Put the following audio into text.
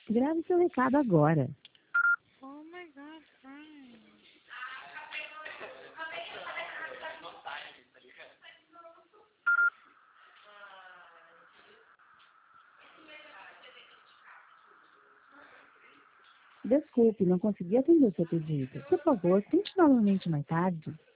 Grave seu recado agora. Oh my God, fine. Desculpe, não consegui atender o seu pedido. Por favor, tente novamente mais tarde.